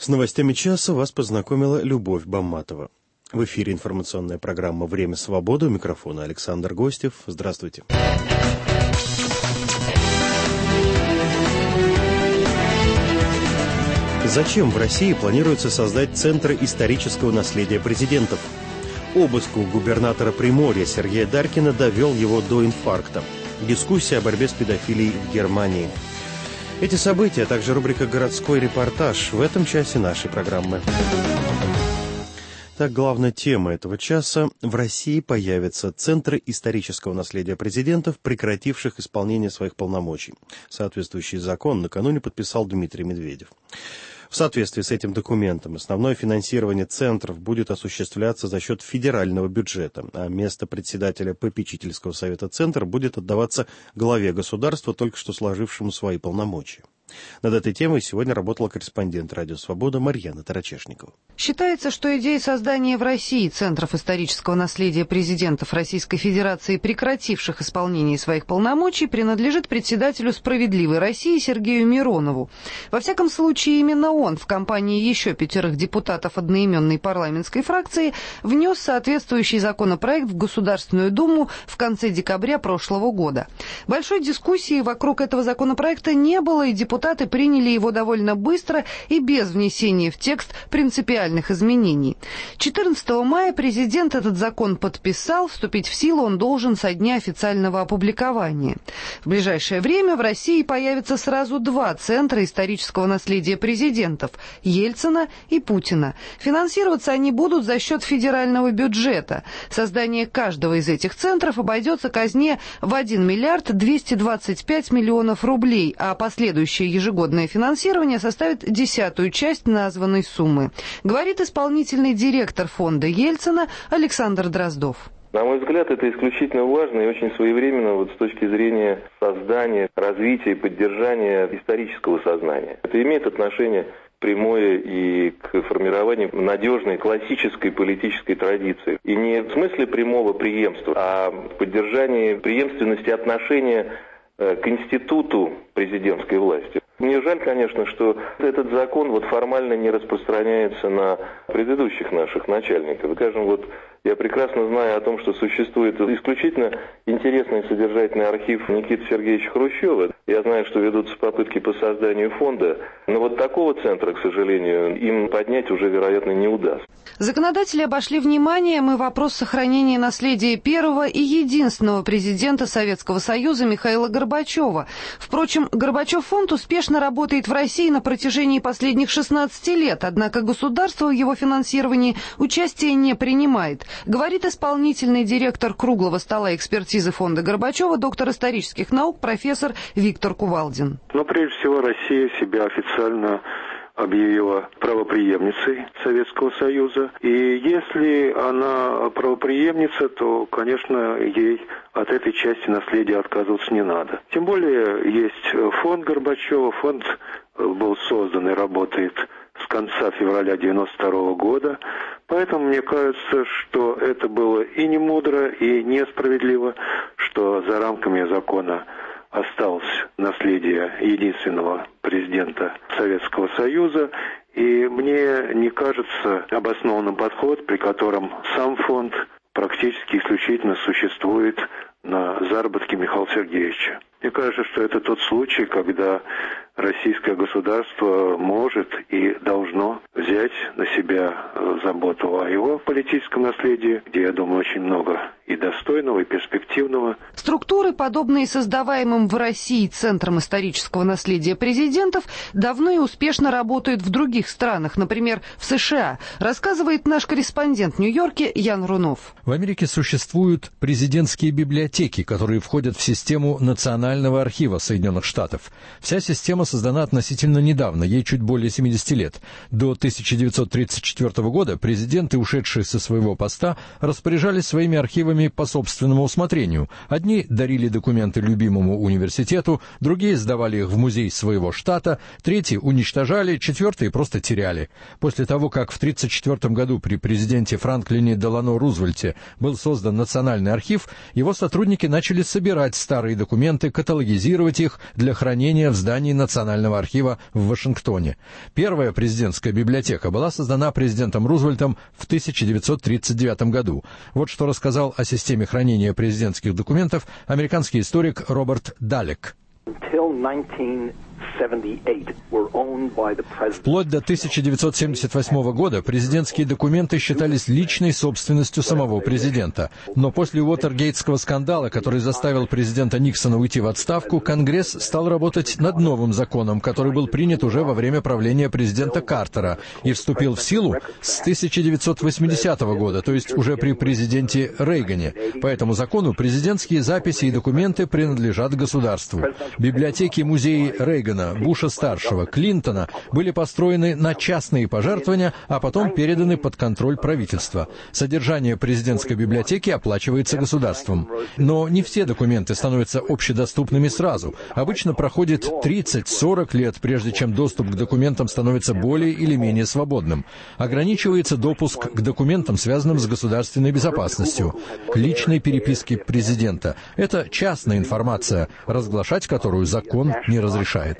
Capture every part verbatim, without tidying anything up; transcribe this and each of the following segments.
С новостями часа вас познакомила Любовь Бамматова. В эфире информационная программа «Время свободы». У микрофона Александр Гостев. Здравствуйте. Зачем в России планируется создать Центр исторического наследия президентов? Обыск у губернатора Приморья Сергея Дарькина довел его до инфаркта. Дискуссия о борьбе с педофилией в Германии. Эти события, а также рубрика «Городской репортаж» в этом часе нашей программы. Так, главная тема этого часа. В России появятся центры исторического наследия президентов, прекративших исполнение своих полномочий. Соответствующий закон накануне подписал Дмитрий Медведев. В соответствии с этим документом основное финансирование центров будет осуществляться за счет федерального бюджета, а место председателя попечительского совета центра будет отдаваться главе государства, только что сложившему свои полномочия. Над этой темой сегодня работала корреспондент «Радио Свобода» Марьяна Тарачешникова. Считается, что идея создания в России центров исторического наследия президентов Российской Федерации, прекративших исполнение своих полномочий, принадлежит председателю «Справедливой России» Сергею Миронову. Во всяком случае, именно он в компании еще пятерых депутатов одноименной парламентской фракции внес соответствующий законопроект в Государственную Думу в конце декабря прошлого года. Большой дискуссии вокруг этого законопроекта не было, и депутаты Депутаты приняли его довольно быстро и без внесения в текст принципиальных изменений. четырнадцатого мая президент этот закон подписал, вступить в силу он должен со дня официального опубликования. В ближайшее время в России появятся сразу два центра исторического наследия президентов – Ельцина и Путина. Финансироваться они будут за счет федерального бюджета. Создание каждого из этих центров обойдется казне в один миллиард двести двадцать пять миллионов рублей, а последующие ежегодное финансирование составит десятую часть названной суммы, говорит исполнительный директор фонда Ельцина Александр Дроздов. На мой взгляд, это исключительно важно и очень своевременно вот с точки зрения создания, развития и поддержания исторического сознания. Это имеет отношение прямое и к формированию надежной классической политической традиции. И не в смысле прямого преемства, а в поддержании преемственности отношения к институту президентской власти. Мне жаль, конечно, что этот закон вот формально не распространяется на предыдущих наших начальников. Скажем, вот я прекрасно знаю о том, что существует исключительно интересный и содержательный архив Никиты Сергеевича Хрущева. Я знаю, что ведутся попытки по созданию фонда, но вот такого центра, к сожалению, им поднять уже, вероятно, не удастся. Законодатели обошли вниманием и вопрос сохранения наследия первого и единственного президента Советского Союза Михаила Горбачева. Впрочем, Горбачев фонд успешно работает в России на протяжении последних шестнадцати лет, однако государство в его финансировании участия не принимает, говорит исполнительный директор круглого стола экспертизы фонда Горбачева, доктор исторических наук, профессор Виктор Кувалдин. Но прежде всего Россия себя официально объявила правопреемницей Советского Союза. И если она правопреемница, то, конечно, ей от этой части наследия отказываться не надо. Тем более есть фонд Горбачева. Фонд был создан и работает с конца февраля девяносто второго года. Поэтому мне кажется, что это было и не мудро, и несправедливо, что за рамками закона осталось наследие единственного президента Советского Союза, и мне не кажется обоснованным подход, при котором сам фонд практически исключительно существует на заработки Михаила Сергеевича. Мне кажется, что это тот случай, когда российское государство может и должно взять на себя заботу о его политическом наследии, где, я думаю, очень много и достойного, и перспективного. Структуры, подобные создаваемым в России Центрам исторического наследия президентов, давно и успешно работают в других странах, например, в США, рассказывает наш корреспондент в Нью-Йорке Ян Рунов. В Америке существуют президентские библиотеки, которые входят в систему Национального архива Соединенных Штатов. Вся система создана относительно недавно, ей чуть более семидесяти лет. До тысяча девятьсот тридцать четвёртого года президенты, ушедшие со своего поста, распоряжались своими архивами жертвами по собственному усмотрению. Одни дарили документы любимому университету, другие сдавали их в музей своего штата, третьи уничтожали, четвертые просто теряли. После того, как в тысяча девятьсот тридцать четвёртом году при президенте Франклине Делано Рузвельте был создан Национальный архив, его сотрудники начали собирать старые документы, каталогизировать их для хранения в здании Национального архива в Вашингтоне. Первая президентская библиотека была создана президентом Рузвельтом в тысяча девятьсот тридцать девятом году. Вот что рассказал о системе хранения президентских документов американский историк Роберт Далек. Вплоть до тысяча девятьсот семьдесят восьмого года президентские документы считались личной собственностью самого президента. Но после Уотергейтского скандала, который заставил президента Никсона уйти в отставку, Конгресс стал работать над новым законом, который был принят уже во время правления президента Картера и вступил в силу с тысяча девятьсот восьмидесятого года, то есть уже при президенте Рейгане. По этому закону президентские записи и документы принадлежат государству. Библиотеки и музеи Рейгана, Буша-старшего, Клинтона были построены на частные пожертвования, а потом переданы под контроль правительства. Содержание президентской библиотеки оплачивается государством. Но не все документы становятся общедоступными сразу. Обычно проходит тридцать-сорок лет, прежде чем доступ к документам становится более или менее свободным. Ограничивается допуск к документам, связанным с государственной безопасностью, к личной переписке президента. Это частная информация, разглашать которую закон не разрешает.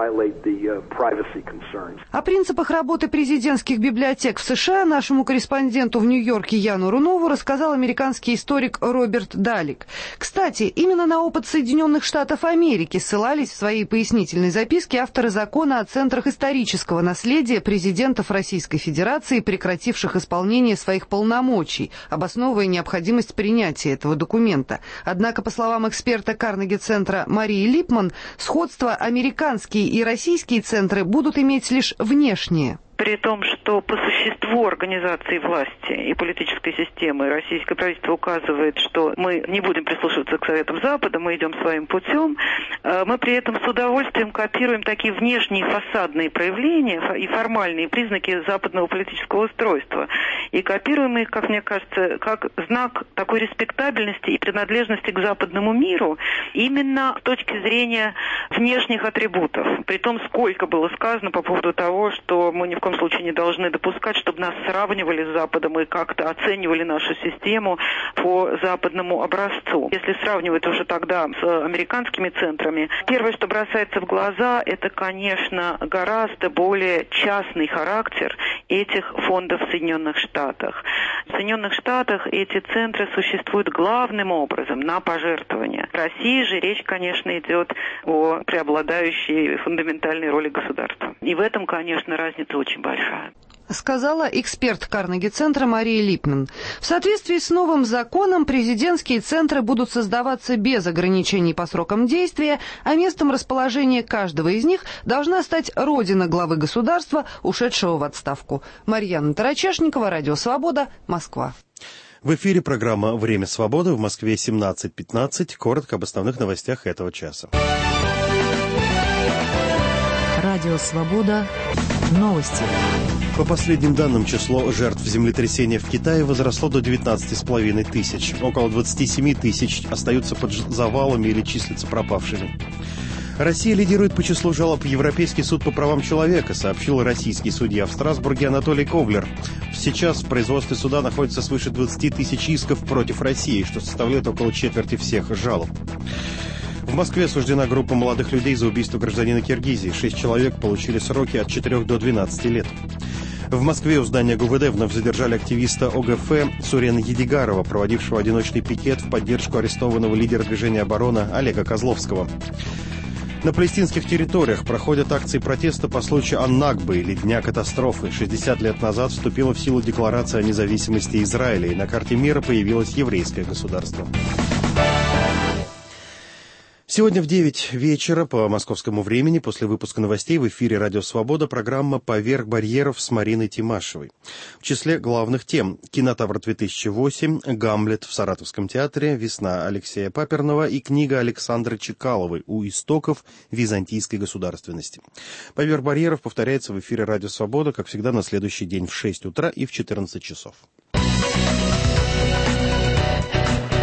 О принципах работы президентских библиотек в США нашему корреспонденту в Нью-Йорке Яну Рунову рассказал американский историк Роберт Далек. Кстати, именно на опыт Соединенных Штатов Америки ссылались в своей пояснительной записке авторы закона о центрах исторического наследия президентов Российской Федерации, прекративших исполнение своих полномочий, обосновывая необходимость принятия этого документа. Однако, по словам эксперта Карнеги-центра Марии Липман, сходство американские и российские центры будут иметь лишь внешнее. При том, что по существу организации власти и политической системы российское правительство указывает, что мы не будем прислушиваться к советам Запада, мы идем своим путем, мы при этом с удовольствием копируем такие внешние фасадные проявления и формальные признаки западного политического устройства. И копируем их, как мне кажется, как знак такой респектабельности и принадлежности к западному миру именно с точки зрения внешних атрибутов. При том, сколько было сказано по поводу того, что мы ни в коем случае не должны допускать, чтобы нас сравнивали с Западом и как-то оценивали нашу систему по западному образцу. Если сравнивать уже тогда с американскими центрами, первое, что бросается в глаза, это, конечно, гораздо более частный характер этих фондов в Соединенных Штатах. В Соединенных Штатах эти центры существуют главным образом на пожертвования. В России же речь, конечно, идет о преобладающей фундаментальной роли государства. И в этом, конечно, разница очень большая. Сказала эксперт Карнеги-центра Мария Липман. В соответствии с новым законом президентские центры будут создаваться без ограничений по срокам действия, а местом расположения каждого из них должна стать родина главы государства, ушедшего в отставку. Марьяна Тарачешникова, Радио Свобода, Москва. В эфире программа «Время свободы», в Москве семнадцать пятнадцать. Коротко об основных новостях этого часа. Радио Свобода. Новости. По последним данным, число жертв землетрясения в Китае возросло до девятнадцати с половиной тысяч. Около двадцати семи тысяч остаются под завалами или числятся пропавшими. Россия лидирует по числу жалоб в Европейский суд по правам человека, сообщил российский судья в Страсбурге Анатолий Ковлер. Сейчас в производстве суда находится свыше двадцати тысяч исков против России, что составляет около четверти всех жалоб. В Москве осуждена группа молодых людей за убийство гражданина Киргизии. Шесть человек получили сроки от четырёх до двенадцати лет. В Москве у здания ГУВД вновь задержали активиста ОГФ Сурена Едигарова, проводившего одиночный пикет в поддержку арестованного лидера движения «Оборона» Олега Козловского. На палестинских территориях проходят акции протеста по случаю Ан-Накбы, или Дня катастрофы. шестьдесят лет назад вступила в силу Декларация о независимости Израиля, и на карте мира появилось еврейское государство. Сегодня в девять вечера по московскому времени, после выпуска новостей, в эфире «Радио Свобода» программа «Поверх барьеров» с Мариной Тимашевой. В числе главных тем: «Кинотавр-две тысячи восемь», «Гамлет» в Саратовском театре, «Весна» Алексея Паперного и книга Александры Чекаловой «У истоков византийской государственности». «Поверх барьеров» повторяется в эфире «Радио Свобода», как всегда, на следующий день в шесть утра и в четырнадцать часов.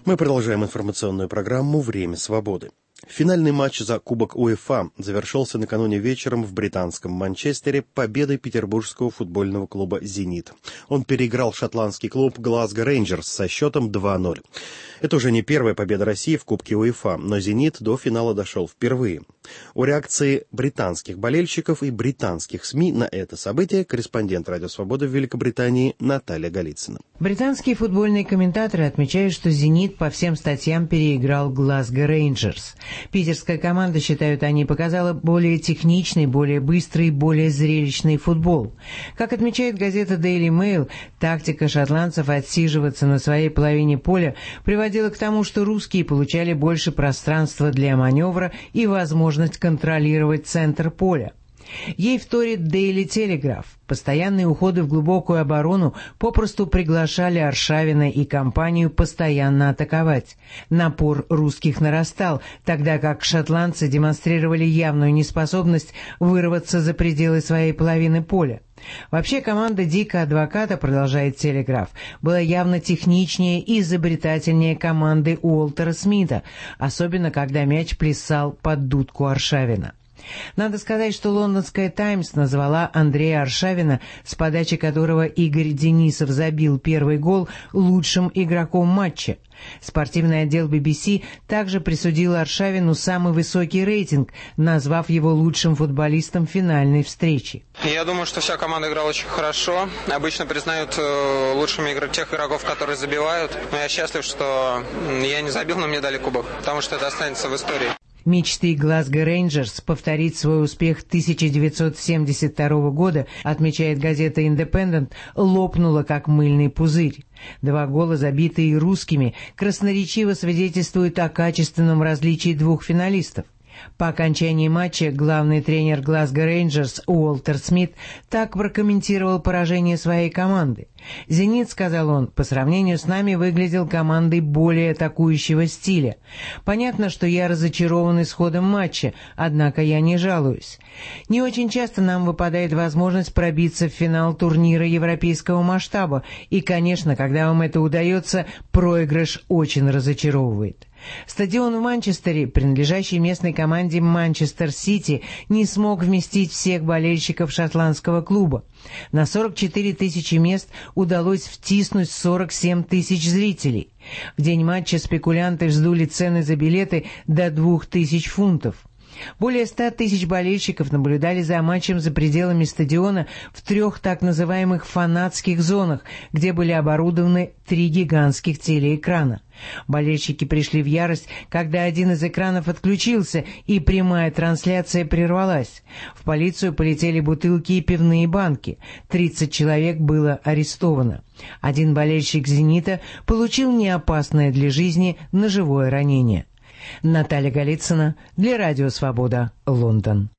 Мы продолжаем информационную программу «Время свободы». Финальный матч за Кубок УЕФА завершился накануне вечером в британском Манчестере победой петербургского футбольного клуба «Зенит». Он переиграл шотландский клуб «Глазго Рейнджерс» со счетом два ноль. Это уже не первая победа России в Кубке УЕФА, но «Зенит» до финала дошел впервые. О реакции британских болельщиков и британских СМИ на это событие корреспондент «Радио Свобода» в Великобритании Наталья Голицына. Британские футбольные комментаторы отмечают, что «Зенит» по всем статьям переиграл «Глазго Рейнджерс». Питерская команда, считают они, показала более техничный, более быстрый, более зрелищный футбол. Как отмечает газета Daily Mail, тактика шотландцев отсиживаться на своей половине поля приводила к тому, что русские получали больше пространства для маневра и возможность контролировать центр поля. Ей вторит Daily Telegraph. Постоянные уходы в глубокую оборону попросту приглашали Аршавина и компанию постоянно атаковать. Напор русских нарастал, тогда как шотландцы демонстрировали явную неспособность вырваться за пределы своей половины поля. Вообще команда Дика Адвоката, продолжает Телеграф, была явно техничнее и изобретательнее команды Уолтера Смита, особенно когда мяч плясал под дудку Аршавина. Надо сказать, что лондонская «Таймс» назвала Андрея Аршавина, с подачи которого Игорь Денисов забил первый гол, лучшим игроком матча. Спортивный отдел би би си также присудил Аршавину самый высокий рейтинг, назвав его лучшим футболистом финальной встречи. Я думаю, что вся команда играла очень хорошо. Обычно признают э, лучшими игр... тех игроков, которые забивают. Но я счастлив, что я не забил, но мне дали кубок, потому что это останется в истории. Мечты Глазго Рейнджерс повторить свой успех тысяча девятьсот семьдесят второго года, отмечает газета «Индепендент», лопнула как мыльный пузырь. Два гола, забитые русскими, красноречиво свидетельствуют о качественном различии двух финалистов. По окончании матча главный тренер Глазго Рейнджерс Уолтер Смит так прокомментировал поражение своей команды. «Зенит, — сказал он, — по сравнению с нами выглядел командой более атакующего стиля. Понятно, что я разочарован исходом матча, однако я не жалуюсь. Не очень часто нам выпадает возможность пробиться в финал турнира европейского масштаба, и, конечно, когда вам это удается, проигрыш очень разочаровывает». Стадион в Манчестере, принадлежащий местной команде Манчестер Сити, не смог вместить всех болельщиков шотландского клуба. На сорок четыре тысячи мест удалось втиснуть сорок семь тысяч зрителей. В день матча спекулянты вздули цены за билеты до двух тысяч фунтов. Более ста тысяч болельщиков наблюдали за матчем за пределами стадиона в трех так называемых фанатских зонах, где были оборудованы три гигантских телеэкрана. Болельщики пришли в ярость, когда один из экранов отключился, и прямая трансляция прервалась. В полицию полетели бутылки и пивные банки. тридцать человек было арестовано. Один болельщик «Зенита» получил неопасное для жизни ножевое ранение. Наталья Голицына для Радио Свобода, Лондон.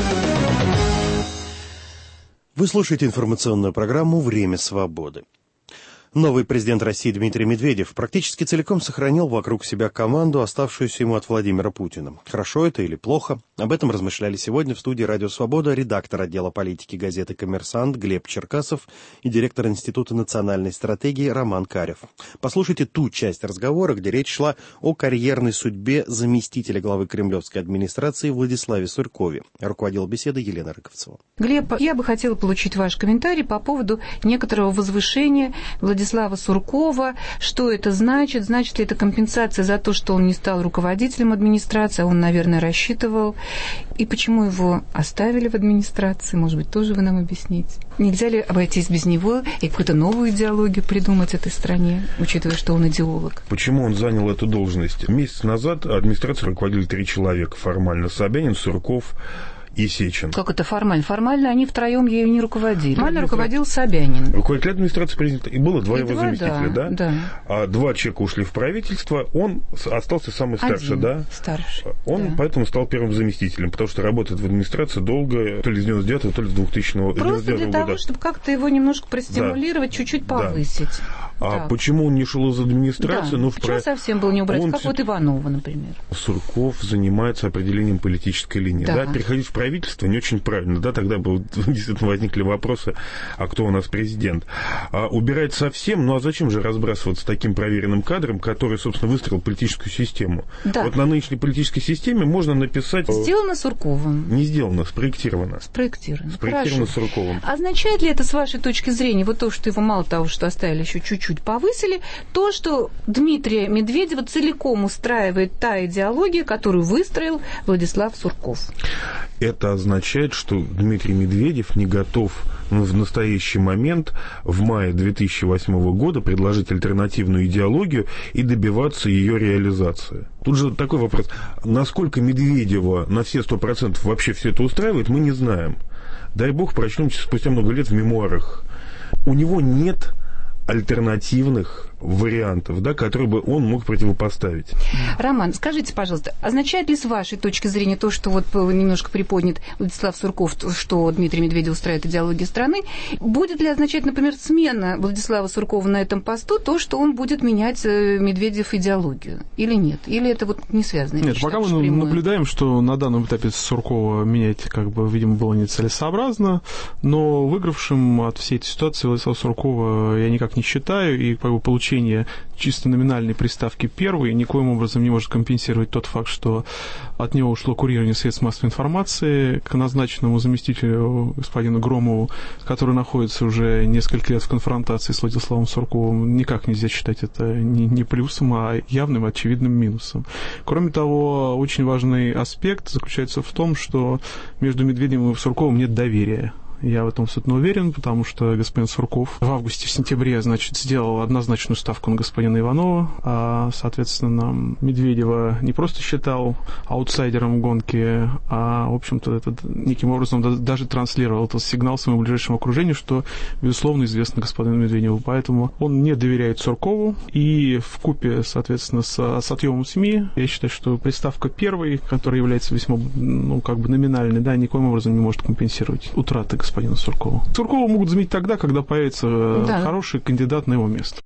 Вы слушаете информационную программу «Время свободы». Новый президент России Дмитрий Медведев практически целиком сохранил вокруг себя команду, оставшуюся ему от Владимира Путина. Хорошо это или плохо? Об этом размышляли сегодня в студии «Радио Свобода» редактор отдела политики газеты «Коммерсант» Глеб Черкасов и директор Института национальной стратегии Роман Карев. Послушайте ту часть разговора, где речь шла о карьерной судьбе заместителя главы кремлевской администрации Владиславе Сурькове. Руководила беседой Елена Рыковцева. Глеб, я бы хотела получить ваш комментарий по поводу некоторого возвышения Владислава Суркова. Что это значит? Значит ли это компенсация за то, что он не стал руководителем администрации, а он, наверное, рассчитывал? И почему его оставили в администрации? Может быть, тоже вы нам объясните? Нельзя ли обойтись без него и какую-то новую идеологию придумать этой стране, учитывая, что он идеолог? Почему он занял эту должность? Месяц назад администрацией руководили три человека формально: Собянин, Сурков и Сечин. Как это формально? Формально они втроем ею не руководили. Формально руководил Собянин. Руководитель администрации президента. И было два и его два, заместителя, да? да? Да. А два человека ушли в правительство, он остался самый старший, Один да? Старший. Он да. поэтому стал первым заместителем, потому что работает в администрации долго, то ли с девяносто девятого, то ли с двухтысячного года. Просто для того, чтобы как-то его немножко простимулировать, да. чуть-чуть повысить. Да. А да. почему он не шел из администрации? Да. Ну, Почему про... совсем было не убрать? Он... Как вот Иванова, например. Сурков занимается определением политической линии. Да. Да, переходить в правительство не очень правильно. Да, тогда бы действительно возникли вопросы, а кто у нас президент. А убирать совсем, ну а зачем же разбрасываться таким проверенным кадром, который, собственно, выстроил политическую систему? Да. Вот на нынешней политической системе можно написать... Сделано Сурковым. Не сделано, спроектировано. Спроектировано. Спроектировано Хорошо. Сурковым. Означает ли это, с вашей точки зрения, вот то, что его мало того, что оставили, еще чуть-чуть повысили, то, что Дмитрия Медведева целиком устраивает та идеология, которую выстроил Владислав Сурков? Это означает, что Дмитрий Медведев не готов в настоящий момент, в мае две тысячи восьмого года, предложить альтернативную идеологию и добиваться ее реализации. Тут же такой вопрос. Насколько Медведева на все сто процентов вообще все это устраивает, мы не знаем. Дай бог, прочнемся спустя много лет в мемуарах. У него нет альтернативных вариантов, да, которые бы он мог противопоставить. Роман, скажите, пожалуйста, означает ли с вашей точки зрения то, что вот немножко приподнят Владислав Сурков, что Дмитрий Медведев устраивает идеологию страны, будет ли означать, например, смена Владислава Суркова на этом посту, то, что он будет менять Медведев идеологию? Или нет? Или это вот не связано? Нет, пока мы прямую? наблюдаем, что на данном этапе Суркова менять, как бы, видимо, было нецелесообразно, но выигравшим от всей этой ситуации Владислава Суркова я никак не считаю, и как бы, получение чисто номинальной приставки «первый» никоим образом не может компенсировать тот факт, что от него ушло курирование средств массовой информации к назначенному заместителю господину Громову, который находится уже несколько лет в конфронтации с Владиславом Сурковым. Никак нельзя считать это не, не плюсом, а явным, очевидным минусом. Кроме того, очень важный аспект заключается в том, что между Медведевым и Сурковым нет доверия. Я в этом абсолютно уверен, потому что господин Сурков в августе, в сентябре, значит, сделал однозначную ставку на господина Иванова, а, соответственно, Медведева не просто считал аутсайдером гонки, а, в общем-то, это неким образом даже транслировал этот сигнал своему ближайшему окружению, что, безусловно, известно господину Медведеву. Поэтому он не доверяет Суркову, и вкупе, соответственно, с, с отъемом СМИ, я считаю, что приставка «первый», которая является весьма, ну, как бы номинальной, да, никоим образом не может компенсировать утраты господина Суркова. Суркова могут заменить тогда, когда появится да. хороший кандидат на его место.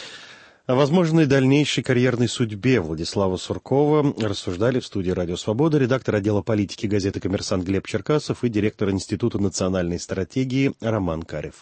О возможной дальнейшей карьерной судьбе Владислава Суркова рассуждали в студии «Радио Свобода» редактор отдела политики газеты «Коммерсант» Глеб Черкасов и директор Института национальной стратегии Роман Карев.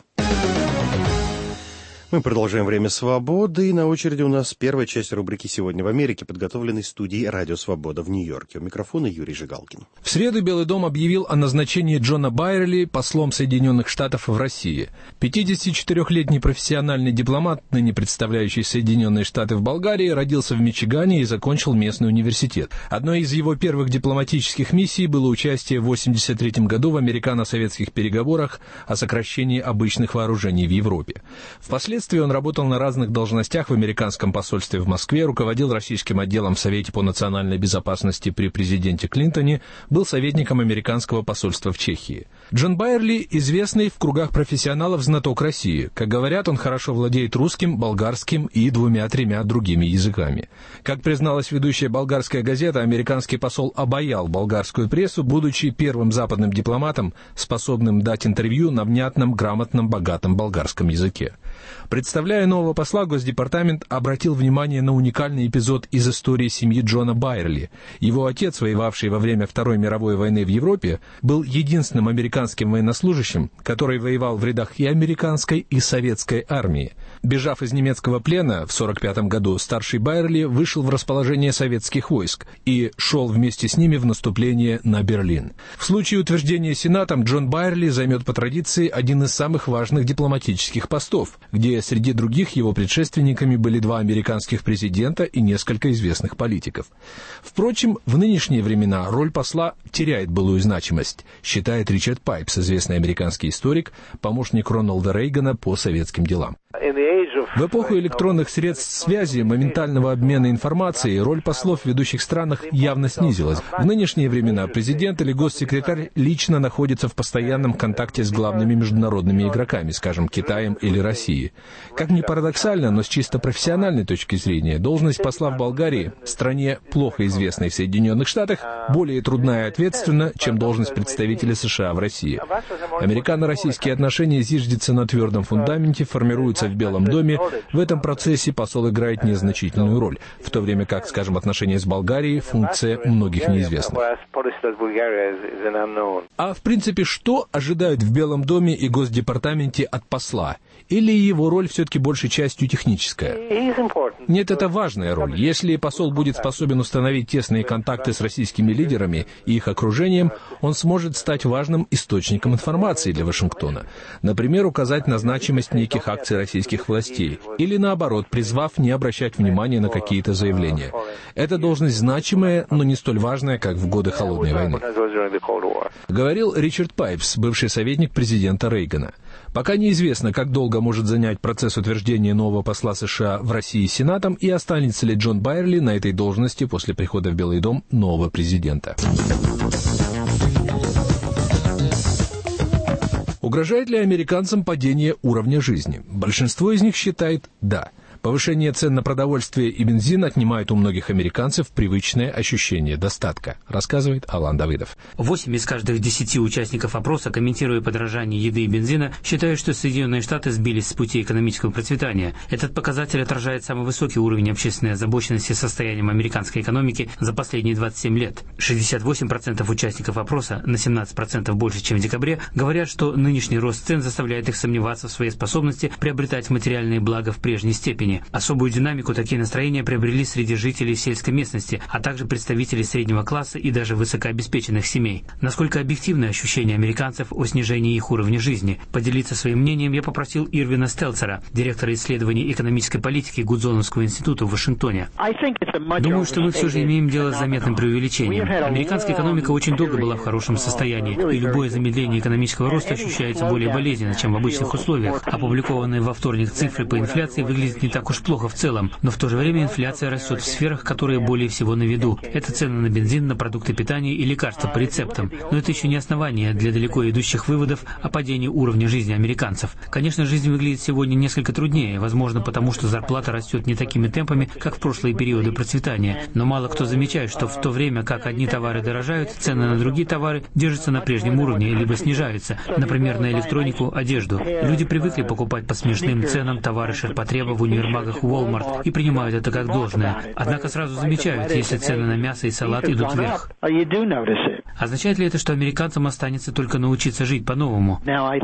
Мы продолжаем «Время свободы», и на очереди у нас первая часть рубрики «Сегодня в Америке», подготовленной студией «Радио Свобода» в Нью-Йорке. У микрофона Юрий Жигалкин. В среду Белый дом объявил о назначении Джона Байерли послом Соединенных Штатов в России. пятидесятичетырёхлетний профессиональный дипломат, ныне представляющий Соединенные Штаты в Болгарии, родился в Мичигане и закончил местный университет. Одной из его первых дипломатических миссий было участие в восемьдесят третьем году в американо-советских переговорах о сокращении обычных вооружений в Европе. Впоследствии он работал на разных должностях в американском посольстве в Москве, руководил российским отделом в Совете по национальной безопасности при президенте Клинтоне, был советником американского посольства в Чехии. Джон Байерли – известный в кругах профессионалов знаток России. Как говорят, он хорошо владеет русским, болгарским и двумя-тремя другими языками. Как призналась ведущая болгарская газета, американский посол обаял болгарскую прессу, будучи первым западным дипломатом, способным дать интервью на внятном, грамотном, богатом болгарском языке. Представляя нового посла, Госдепартамент обратил внимание на уникальный эпизод из истории семьи Джона Байерли. Его отец, воевавший во время Второй мировой войны в Европе, был единственным американским военнослужащим, который воевал в рядах и американской, и советской армии. Бежав из немецкого плена в сорок пятом году, старший Байерли вышел в расположение советских войск и шел вместе с ними в наступление на Берлин. В случае утверждения Сенатом Джон Байерли займет по традиции один из самых важных дипломатических постов, где среди других его предшественниками были два американских президента и несколько известных политиков. Впрочем, в нынешние времена роль посла теряет былую значимость, считает Ричард Пайпс, известный американский историк, помощник Рональда Рейгана по советским делам. В эпоху электронных средств связи, моментального обмена информацией, роль послов в ведущих странах явно снизилась. В нынешние времена президент или госсекретарь лично находится в постоянном контакте с главными международными игроками, скажем, Китаем или Россией. России. Как ни парадоксально, но с чисто профессиональной точки зрения, должность посла в Болгарии, стране, плохо известной в Соединенных Штатах, более трудна и ответственна, чем должность представителя США в России. Американо-российские отношения зиждятся на твердом фундаменте, формируются в Белом доме. В этом процессе посол играет незначительную роль, в то время как, скажем, отношения с Болгарией, функция многих неизвестна. А в принципе, что ожидают в Белом доме и Госдепартаменте от посла? Или его роль все-таки большей частью техническая? Нет, это важная роль. Если посол будет способен установить тесные контакты с российскими лидерами и их окружением, он сможет стать важным источником информации для Вашингтона. Например, указать на значимость неких акций российских властей. Или наоборот, призвав не обращать внимания на какие-то заявления. Эта должность значимая, но не столь важная, как в годы Холодной войны. Говорил Ричард Пайпс, бывший советник президента Рейгана. Пока неизвестно, как долго может занять процесс утверждения нового посла США в России Сенатом и останется ли Джон Байерли на этой должности после прихода в Белый дом нового президента. Угрожает ли американцам падение уровня жизни? Большинство из них считает «да». Повышение цен на продовольствие и бензин отнимает у многих американцев привычное ощущение достатка, рассказывает Алан Давыдов. Восемь из каждых десяти участников опроса, комментируя подорожание еды и бензина, считают, что Соединенные Штаты сбились с пути экономического процветания. Этот показатель отражает самый высокий уровень общественной озабоченности состоянием американской экономики за последние двадцать семь лет. шестьдесят восемь процентов участников опроса, на семнадцать процентов больше, чем в декабре, говорят, что нынешний рост цен заставляет их сомневаться в своей способности приобретать материальные блага в прежней степени. Особую динамику такие настроения приобрели среди жителей сельской местности, а также представителей среднего класса и даже высокообеспеченных семей. Насколько объективны ощущения американцев о снижении их уровня жизни? Поделиться своим мнением я попросил Ирвина Стелцера, директора исследований экономической политики Гудзоновского института в Вашингтоне. Думаю, что мы все же имеем дело с заметным преувеличением. Американская экономика очень долго была в хорошем состоянии, и любое замедление экономического роста ощущается более болезненно, чем в обычных условиях. Опубликованные во вторник цифры по инфляции выглядят не так уж плохо в целом, но в то же время инфляция растет в сферах, которые более всего на виду. Это цены на бензин, на продукты питания и лекарства по рецептам. Но это еще не основание для далеко идущих выводов о падении уровня жизни американцев. Конечно, жизнь выглядит сегодня несколько труднее, возможно, потому что зарплата растет не такими темпами, как в прошлые периоды процветания. Но мало кто замечает, что в то время, как одни товары дорожают, цены на другие товары держатся на прежнем уровне, либо снижаются. Например, на электронику, одежду. Люди привыкли покупать по смешным ценам товары ширпотреба в универмагах Walmart и принимают это как должное. Однако сразу замечают, если цены на мясо и салат идут вверх. Означает ли это, что американцам останется только научиться жить по-новому?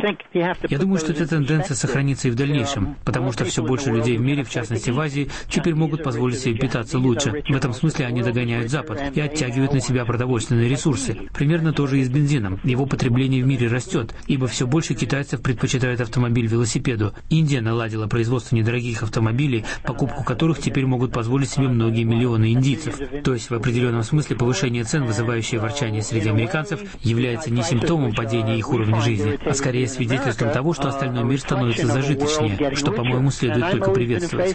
Я думаю, что эта тенденция сохранится и в дальнейшем, потому что все больше людей в мире, в частности в Азии, теперь могут позволить себе питаться лучше. В этом смысле они догоняют Запад и оттягивают на себя продовольственные ресурсы. Примерно то же и с бензином. Его потребление в мире растет, ибо все больше китайцев предпочитают автомобиль велосипеду. Индия наладила производство недорогих автомобилей, покупку которых теперь могут позволить себе многие миллионы индийцев. То есть в определенном смысле повышение цен, вызывающее ворчание среди американцев, является не симптомом падения их уровня жизни, а скорее свидетельством того, что остальной мир становится зажиточнее, что, по-моему, следует только приветствовать.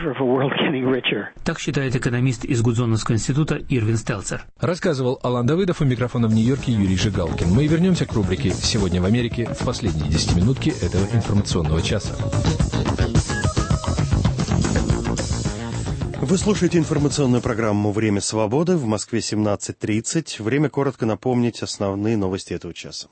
Так считает экономист из Гудзоновского института Ирвин Стелцер. Рассказывал Алан Давыдов, у микрофона в Нью-Йорке Юрий Жигалкин. Мы вернемся к рубрике «Сегодня в Америке» в последние десятиминутки этого информационного часа. Вы слушаете информационную программу «Время свободы». В Москве семнадцать тридцать. Время коротко напомнить основные новости этого часа.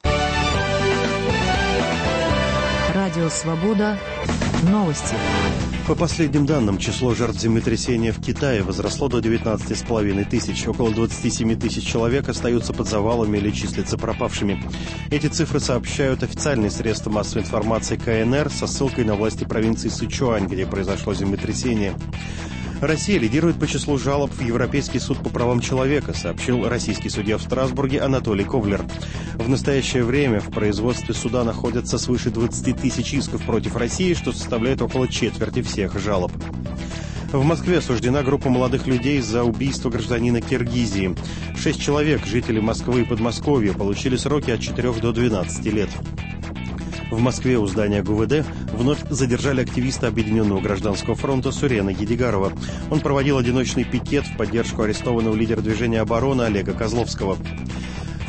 Радио «Свобода». Новости. По последним данным, число жертв землетрясения в Китае возросло до девятнадцати с половиной тысяч. Около двадцати семи тысяч человек остаются под завалами или числятся пропавшими. Эти цифры сообщают официальные средства массовой информации ка эн эр со ссылкой на власти провинции Сычуань, где произошло землетрясение. Россия лидирует по числу жалоб в Европейский суд по правам человека, сообщил российский судья в Страсбурге Анатолий Ковлер. В настоящее время в производстве суда находятся свыше двадцати тысяч исков против России, что составляет около четверти всех жалоб. В Москве осуждена группа молодых людей за убийство гражданина Киргизии. Шесть человек, жители Москвы и Подмосковья, получили сроки от четырёх до двенадцати лет. В Москве у здания гэ вэ дэ вновь задержали активиста Объединенного гражданского фронта Сурена Едигарова. Он проводил одиночный пикет в поддержку арестованного лидера движения «Оборона» Олега Козловского.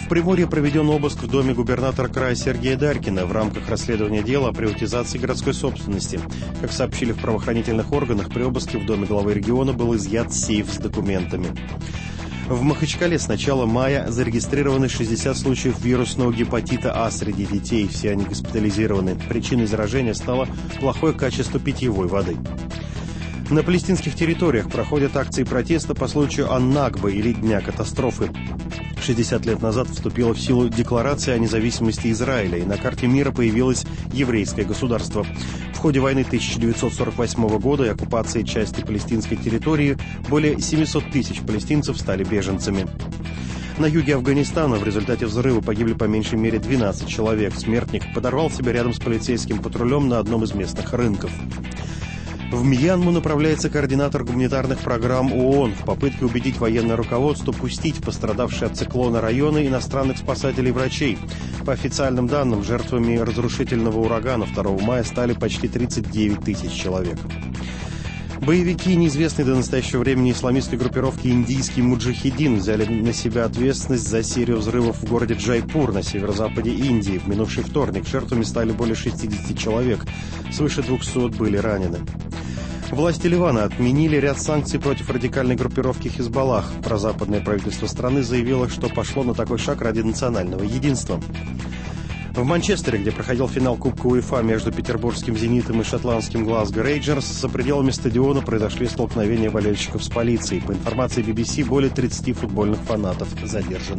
В Приморье проведен обыск в доме губернатора края Сергея Дарькина в рамках расследования дела о приватизации городской собственности. Как сообщили в правоохранительных органах, при обыске в доме главы региона был изъят сейф с документами. В Махачкале с начала мая зарегистрированы шестьдесят случаев вирусного гепатита А среди детей. Все они госпитализированы. Причиной заражения стало плохое качество питьевой воды. На палестинских территориях проходят акции протеста по случаю Ан-Накбы или Дня катастрофы. шестьдесят лет назад вступила в силу Декларация о независимости Израиля, и на карте мира появилось еврейское государство. В ходе войны тысяча девятьсот сорок восьмого года и оккупации части палестинской территории более семьсот тысяч палестинцев стали беженцами. На юге Афганистана в результате взрыва погибли по меньшей мере двенадцать человек. Смертник подорвал себя рядом с полицейским патрулем на одном из местных рынков. В Мьянму направляется координатор гуманитарных программ ООН в попытке убедить военное руководство пустить в пострадавшие от циклона районы иностранных спасателей и врачей. По официальным данным, жертвами разрушительного урагана второго мая стали почти тридцать девять тысяч человек. Боевики неизвестной до настоящего времени исламистской группировки «Индийский муджахидин» взяли на себя ответственность за серию взрывов в городе Джайпур на северо-западе Индии. В минувший вторник жертвами стали более шестидесяти человек, свыше двухсот были ранены. Власти Ливана отменили ряд санкций против радикальной группировки «Хизбаллах». Прозападное правительство страны заявило, что пошло на такой шаг ради национального единства. В Манчестере, где проходил финал Кубка УЕФА между петербургским «Зенитом» и шотландским «Глазго Рейнджерс», за пределами стадиона произошли столкновения болельщиков с полицией. По информации би би си, более тридцати футбольных фанатов задержаны.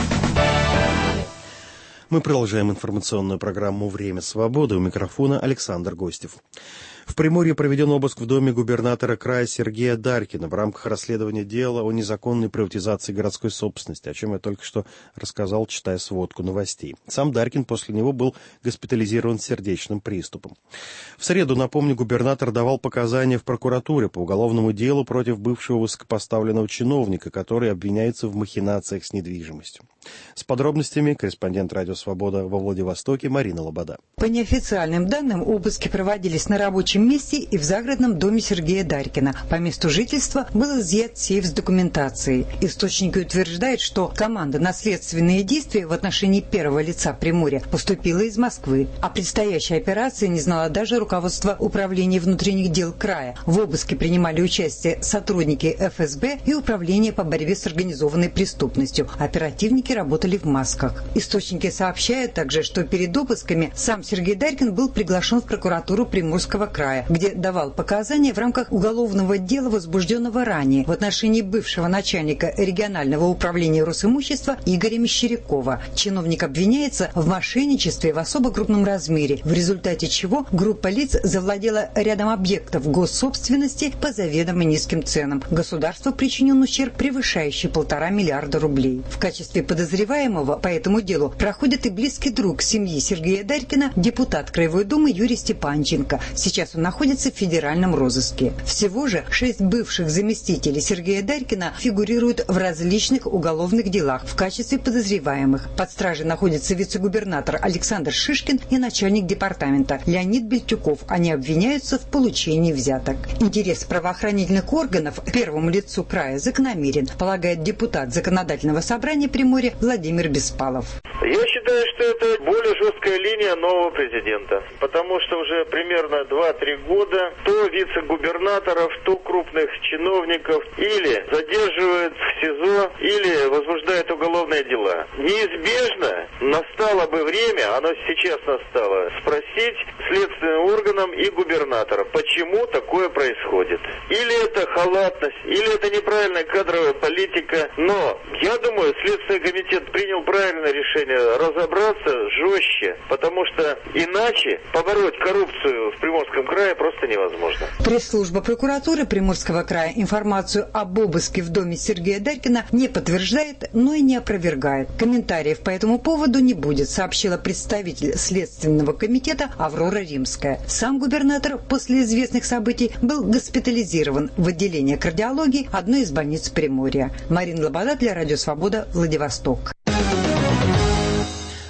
Мы продолжаем информационную программу «Время свободы». У микрофона Александр Гостев. В Приморье проведен обыск в доме губернатора края Сергея Дарькина в рамках расследования дела о незаконной приватизации городской собственности, о чем я только что рассказал, читая сводку новостей. Сам Дарькин после него был госпитализирован с сердечным приступом. В среду, напомню, губернатор давал показания в прокуратуре по уголовному делу против бывшего высокопоставленного чиновника, который обвиняется в махинациях с недвижимостью. С подробностями корреспондент «Радио Свобода» во Владивостоке Марина Лобода. По неофициальным данным, обыски проводились на рабочем месте и в загородном доме Сергея Дарькина. По месту жительства был изъят сейф с документацией. Источники утверждают, что команда на следственные действия в отношении первого лица Приморья поступила из Москвы. О предстоящей операции не знало даже руководство Управления внутренних дел края. В обыске принимали участие сотрудники эф эс бэ и Управления по борьбе с организованной преступностью. Оперативники работали в масках. Источники сообщают также, что перед обысками сам Сергей Дарькин был приглашен в прокуратуру Приморского края, где давал показания в рамках уголовного дела, возбужденного ранее в отношении бывшего начальника регионального управления Росимущества Игоря Мещерякова. Чиновник обвиняется в мошенничестве в особо крупном размере, в результате чего группа лиц завладела рядом объектов госсобственности по заведомо низким ценам. Государству причинен ущерб, превышающий полтора миллиарда рублей. В качестве подозреваемого по этому делу проходит и близкий друг семьи Сергея Дарькина, депутат Краевой думы Юрий Степанченко. Сейчас он находится в федеральном розыске. Всего же шесть бывших заместителей Сергея Дарькина фигурируют в различных уголовных делах в качестве подозреваемых. Под стражей находится вице-губернатор Александр Шишкин и начальник департамента Леонид Бельтюков. Они обвиняются в получении взяток. Интерес правоохранительных органов к первому лицу края закономерен, полагает депутат Законодательного собрания Приморья Владимир Беспалов. Я считаю, что это более жесткая линия нового президента, потому что уже примерно два-три года то вице-губернаторов, то крупных чиновников или задерживают в СИЗО, или возбуждают уголовные дела. Неизбежно настало бы время, оно сейчас настало, спросить следственным органам и губернатора, почему такое происходит. Или это халатность, или это неправильная кадровая политика, но я думаю, Следственный комитет принял правильное решение разобраться жестче, потому что иначе побороть коррупцию в Приморском крае просто невозможно. Пресс-служба прокуратуры Приморского края информацию об обыске в доме Сергея Дарькина не подтверждает, но и не опровергает. Комментариев по этому поводу не будет, сообщила представитель Следственного комитета Аврора Римская. Сам губернатор после известных событий был госпитализирован в отделение кардиологии одной из больниц Приморья. Марина Лобода для Радио Свобода, Владивосток.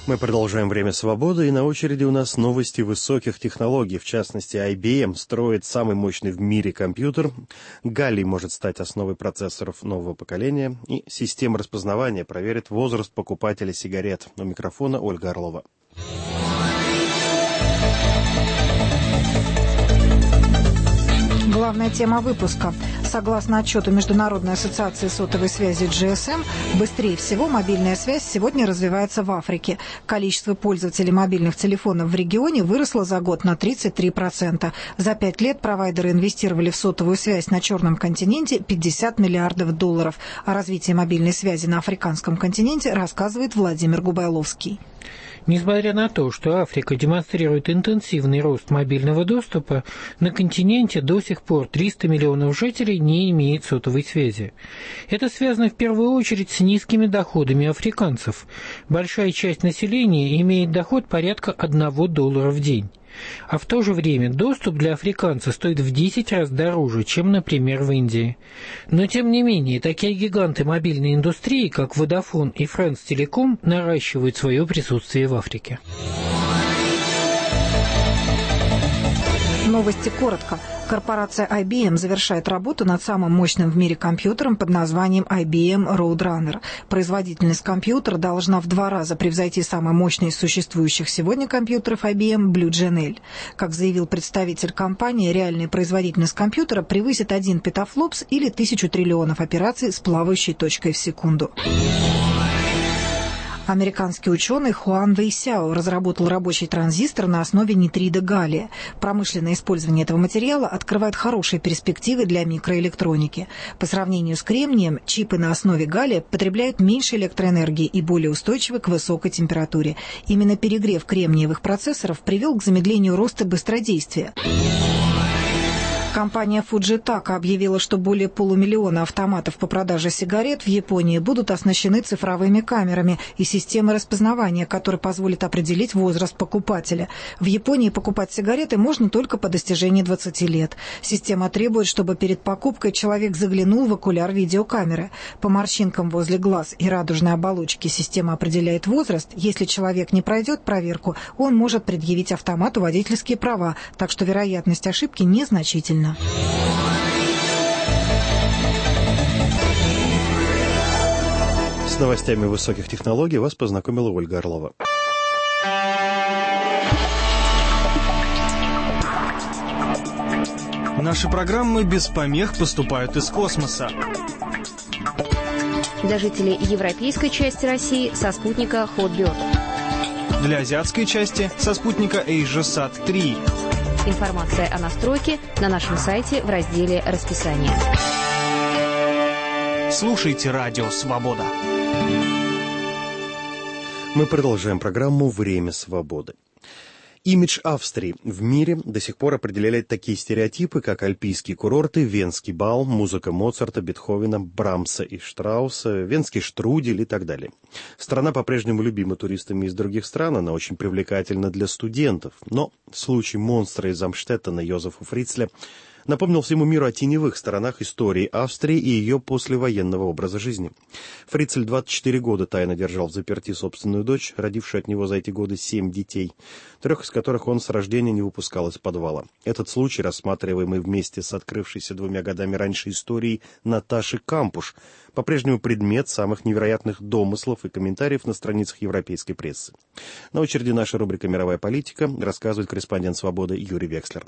Мы продолжаем «Время свободы», и на очереди у нас новости высоких технологий. В частности, ай би эм строит самый мощный в мире компьютер. Галлий может стать основой процессоров нового поколения. И система распознавания проверит возраст покупателя сигарет. У микрофона Ольга Орлова. Главная тема выпуска. Согласно отчету Международной ассоциации сотовой связи джи эс эм, быстрее всего мобильная связь сегодня развивается в Африке. Количество пользователей мобильных телефонов в регионе выросло за год на тридцать три процента. За пять лет провайдеры инвестировали в сотовую связь на Черном континенте пятьдесят миллиардов долларов. О развитии мобильной связи на африканском континенте рассказывает Владимир Губайловский. Несмотря на то, что Африка демонстрирует интенсивный рост мобильного доступа, на континенте до сих пор триста миллионов жителей не имеют сотовой связи. Это связано в первую очередь с низкими доходами африканцев. Большая часть населения имеет доход порядка одного доллара в день. А в то же время доступ для африканца стоит в десять раз дороже, чем, например, в Индии. Но, тем не менее, такие гиганты мобильной индустрии, как Vodafone и France Telecom, наращивают свое присутствие в Африке. Новости коротко. Корпорация ай би эм завершает работу над самым мощным в мире компьютером под названием ай би эм Roadrunner. Производительность компьютера должна в два раза превзойти самый мощный из существующих сегодня компьютеров ай би эм Blue джи эн эл. Как заявил представитель компании, реальная производительность компьютера превысит один петафлопс или тысячу триллионов операций с плавающей точкой в секунду. Американский ученый Хуан Вэйсяо разработал рабочий транзистор на основе нитрида галлия. Промышленное использование этого материала открывает хорошие перспективы для микроэлектроники. По сравнению с кремнием, чипы на основе галлия потребляют меньше электроэнергии и более устойчивы к высокой температуре. Именно перегрев кремниевых процессоров привел к замедлению роста быстродействия. Компания Fujitaka объявила, что более полумиллиона автоматов по продаже сигарет в Японии будут оснащены цифровыми камерами и системой распознавания, которая позволит определить возраст покупателя. В Японии покупать сигареты можно только по достижении двадцати лет. Система требует, чтобы перед покупкой человек заглянул в окуляр видеокамеры. По морщинкам возле глаз и радужной оболочки система определяет возраст. Если человек не пройдет проверку, он может предъявить автомату водительские права, так что вероятность ошибки незначительна. С новостями высоких технологий вас познакомила Ольга Орлова. Наши программы без помех поступают из космоса. Для жителей европейской части России со спутника Hotbird. Для азиатской части со спутника AsiaSat три. Информация о настройке на нашем сайте в разделе «Расписание». Слушайте «Радио Свобода». Мы продолжаем программу «Время свободы». Имидж Австрии в мире до сих пор определяли такие стереотипы, как альпийские курорты, венский бал, музыка Моцарта, Бетховена, Брамса и Штрауса, венский штрудель и так далее. Страна по-прежнему любима туристами из других стран, она очень привлекательна для студентов. Но случай монстра из Амштеттена Йозефа Фрицля напомнил всему миру о теневых сторонах истории Австрии и ее послевоенного образа жизни. Фрицель двадцать четыре года тайно держал взаперти собственную дочь, родившую от него за эти годы семь детей, трех из которых он с рождения не выпускал из подвала. Этот случай, рассматриваемый вместе с открывшейся двумя годами раньше историей Наташи Кампуш, по-прежнему предмет самых невероятных домыслов и комментариев на страницах европейской прессы. На очереди наша рубрика «Мировая политика», рассказывает корреспондент «Свободы» Юрий Векслер.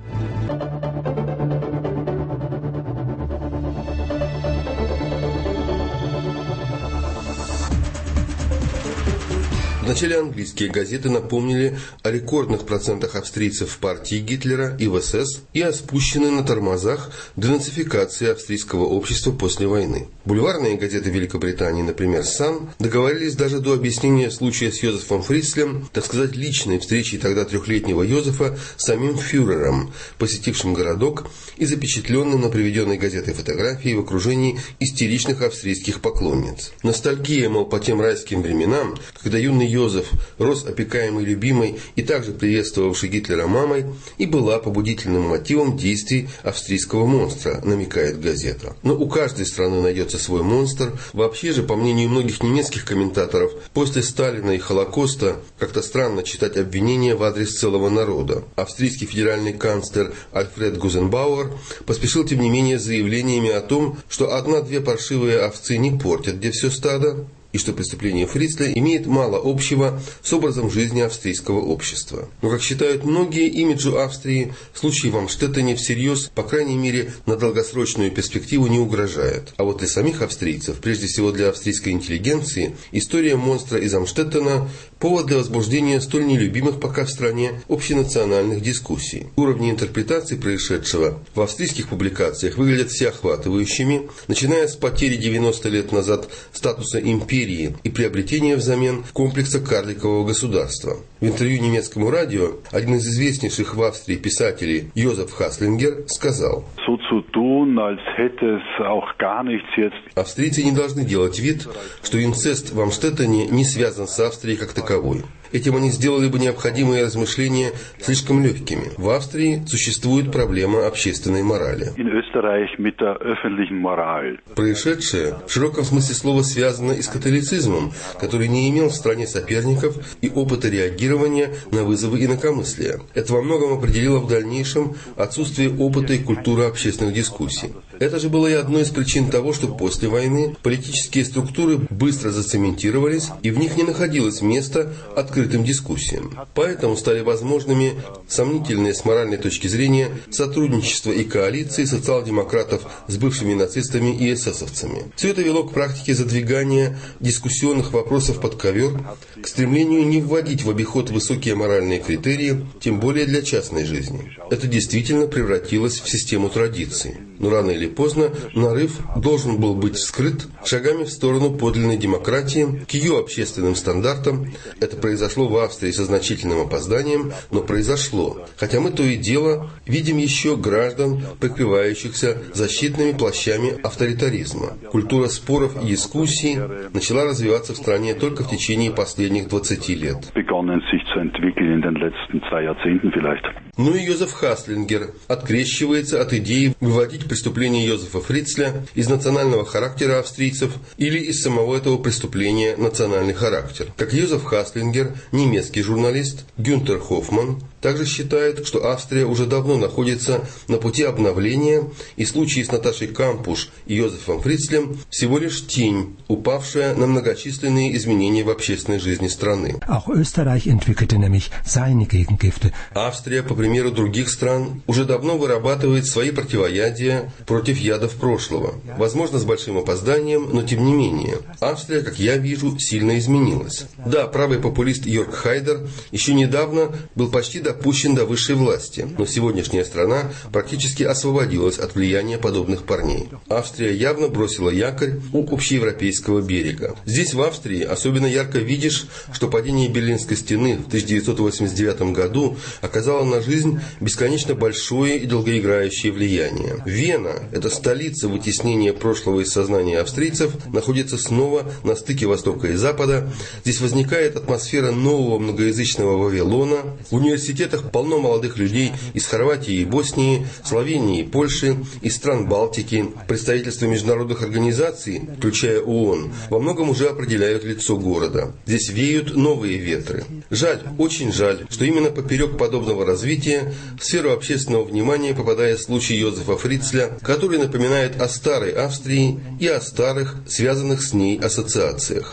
Вначале английские газеты напомнили о рекордных процентах австрийцев в партии Гитлера и в эс эс и о спущенной на тормозах денацификации австрийского общества после войны. Бульварные газеты Великобритании, например, «Сан», договорились даже до объяснения случая с Йозефом Фрицлем, так сказать, личной встречи тогда трехлетнего Йозефа с самим фюрером, посетившим городок и запечатленным на приведенной газетой фотографии в окружении истеричных австрийских поклонниц. Ностальгия, мол, по тем райским временам, когда юный Йозеф Йозеф рос опекаемый, любимой и также приветствовавший Гитлера мамой, и была побудительным мотивом действий австрийского монстра, намекает газета. Но у каждой страны найдется свой монстр. Вообще же, по мнению многих немецких комментаторов, после Сталина и Холокоста как-то странно читать обвинения в адрес целого народа. Австрийский федеральный канцлер Альфред Гузенбауэр поспешил, тем не менее, с заявлениями о том, что одна-две паршивые овцы не портят где все стадо, и что преступление Фрицля имеет мало общего с образом жизни австрийского общества. Но, как считают многие, имиджу Австрии случай в Амштеттене всерьез, по крайней мере, на долгосрочную перспективу не угрожает. А вот для самих австрийцев, прежде всего для австрийской интеллигенции, история монстра из Амштеттена – повод для возбуждения столь нелюбимых пока в стране общенациональных дискуссий. Уровни интерпретации происшедшего в австрийских публикациях выглядят всеохватывающими, начиная с потери девяносто лет назад статуса империи и приобретения взамен комплекса карликового государства. В интервью немецкому радио один из известнейших в Австрии писателей Йозеф Хаслингер сказал: австрийцы не должны делать вид, что инцест в Амштеттене не связан с Австрией как таковой. Этим они сделали бы необходимые размышления слишком легкими. В Австрии существует проблема общественной морали. Происшедшее в широком смысле слова связано и с католицизмом, который не имел в стране соперников и опыта реагирования на вызовы инакомыслия. Это во многом определило в дальнейшем отсутствие опыта и культуры общественных дискуссий. Это же было и одной из причин того, что после войны политические структуры быстро зацементировались, и в них не находилось места открытым дискуссиям. Поэтому стали возможными сомнительные с моральной точки зрения сотрудничество и коалиции социал-демократов с бывшими нацистами и эсэсовцами. Все это вело к практике задвигания дискуссионных вопросов под ковер, к стремлению не вводить в обиход высокие моральные критерии, тем более для частной жизни. Это действительно превратилось в систему традиций. Но рано или поздно нарыв должен был быть вскрыт шагами в сторону подлинной демократии, к ее общественным стандартам. Это произошло в Австрии со значительным опозданием, но произошло. Хотя мы то и дело видим еще граждан, прикрывающихся защитными плащами авторитаризма. Культура споров и дискуссий начала развиваться в стране только в течение последних двадцати лет. Ну и Йозеф Хаслингер открещивается от идеи выводить преступление Йозефа Фрицля из национального характера австрийцев или из самого этого преступления национальный характер. Как Йозеф Хаслингер, немецкий журналист Гюнтер Хоффман также считает, что Австрия уже давно находится на пути обновления, и случаи с Наташей Кампуш и Йозефом Фрицлем всего лишь тень, упавшая на многочисленные изменения в общественной жизни страны. Австрия, по примеру других стран, уже давно вырабатывает свои противоядия против ядов прошлого. Возможно, с большим опозданием, но тем не менее. Австрия, как я вижу, сильно изменилась. Да, правый популист Йорг Хайдер еще недавно был почти допущен до высшей власти, но сегодняшняя страна практически освободилась от влияния подобных парней. Австрия явно бросила якорь у общеевропейского берега. Здесь, в Австрии, особенно ярко видишь, что падение Берлинской стены в тысяча девятьсот восемьдесят девятом году оказало на жизнь бесконечно большое и долгоиграющее влияние. Вена, эта столица вытеснения прошлого из сознания австрийцев, находится снова на стыке Востока и Запада. Здесь возникает атмосфера нового многоязычного Вавилона. В университетах полно молодых людей из Хорватии и Боснии, Словении и Польши, из стран Балтики. Представительства международных организаций, включая ООН, во многом уже определяют лицо города. Здесь веют новые ветры. Жаль, очень жаль, что именно поперек подобного развития в сферу общественного внимания попадает случай Йозефа Фрицля, который напоминает о старой Австрии и о старых, связанных с ней ассоциациях.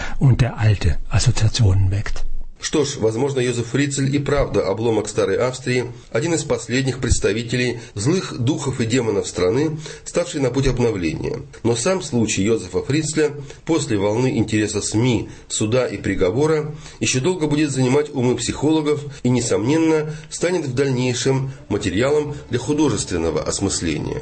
Что ж, возможно, Йозеф Фрицель и правда обломок старой Австрии, один из последних представителей злых духов и демонов страны, ставший на путь обновления. Но сам случай Йозефа Фрицля после волны интереса СМИ, суда и приговора еще долго будет занимать умы психологов и, несомненно, станет в дальнейшем материалом для художественного осмысления.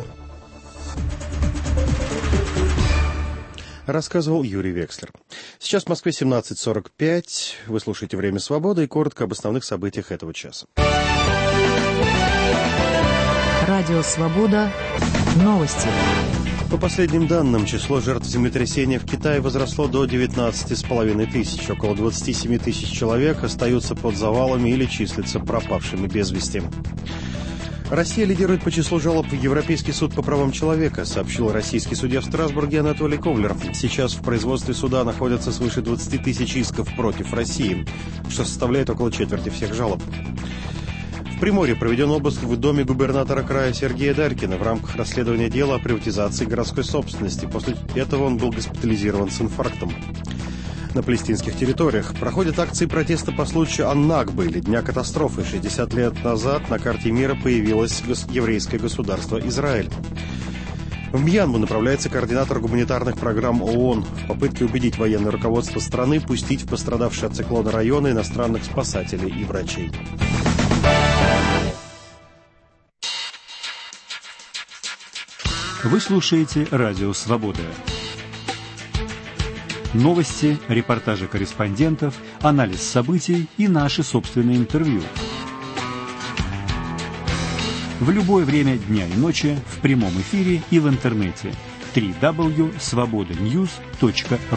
Рассказывал Юрий Векслер. Сейчас в Москве семнадцать сорок пять. Вы слушаете «Время свободы» и коротко об основных событиях этого часа. Радио «Свобода». Новости. По последним данным, число жертв землетрясения в Китае возросло до девятнадцати с половиной тысяч. Около двадцати семи тысяч человек остаются под завалами или числятся пропавшими без вести. Россия лидирует по числу жалоб в Европейский суд по правам человека, сообщил российский судья в Страсбурге Анатолий Ковлер. Сейчас в производстве суда находятся свыше двадцати тысяч исков против России, что составляет около четверти всех жалоб. В Приморье проведен обыск в доме губернатора края Сергея Дарькина в рамках расследования дела о приватизации городской собственности. После этого он был госпитализирован с инфарктом. На палестинских территориях проходят акции протеста по случаю Ан-Накбы, или Дня катастрофы. шестьдесят лет назад на карте мира появилось еврейское государство Израиль. В Мьянму направляется координатор гуманитарных программ ООН в попытке убедить военное руководство страны пустить в пострадавшие от циклона районы иностранных спасателей и врачей. Вы слушаете «Радио Свобода». Новости, репортажи корреспондентов, анализ событий и наши собственные интервью. В любое время дня и ночи, в прямом эфире и в интернете. дабл-ю дабл-ю дабл-ю точка свобода ньюс точка ру.